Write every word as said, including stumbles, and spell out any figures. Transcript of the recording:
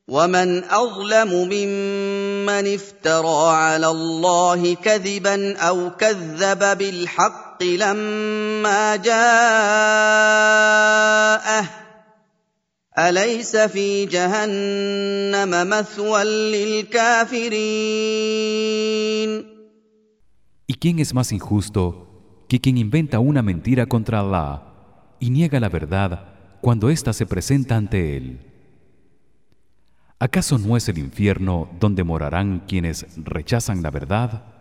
ومن أظلم ممن افترى على الله كذبا أو كذب بالحق لما جاءه أليس في جهنم مثوى للكافرين. ¿Y quién es más injusto que quien inventa una mentira contra Allah y niega la verdad cuando ésta se presenta ante él? ¿Acaso no es el infierno donde morarán quienes rechazan la verdad?